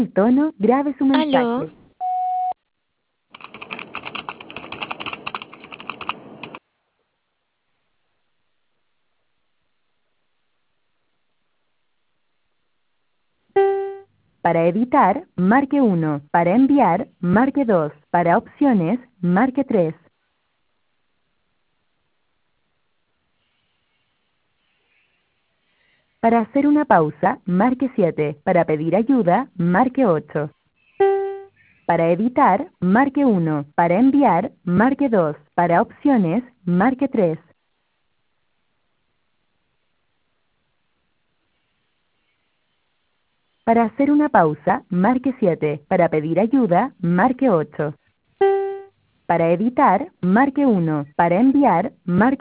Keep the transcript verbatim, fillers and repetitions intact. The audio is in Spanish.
el tono, grabe su Aló, mensaje. Para editar, marque uno. Para enviar, marque dos. Para opciones, marque tres. Para hacer una pausa, marque siete. Para pedir ayuda, marque ocho. Para editar, marque uno. Para enviar, marque dos. Para opciones, marque tres. Para hacer una pausa, marque siete. Para pedir ayuda, marque ocho. Para editar, marque uno. Para enviar, marque